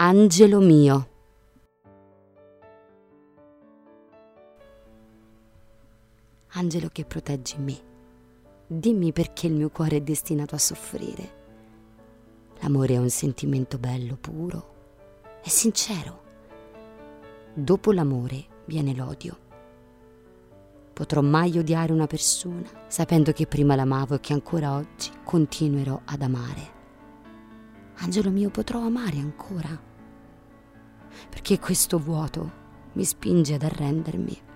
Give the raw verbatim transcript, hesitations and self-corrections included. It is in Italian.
Angelo mio. Angelo che proteggi me, dimmi perché il mio cuore è destinato a soffrire. L'amore è un sentimento bello, puro e sincero. Dopo l'amore viene l'odio. Potrò mai odiare una persona sapendo che prima l'amavo e che ancora oggi continuerò ad amare? Angelo mio, potrò amare ancora? Perché questo vuoto mi spinge ad arrendermi.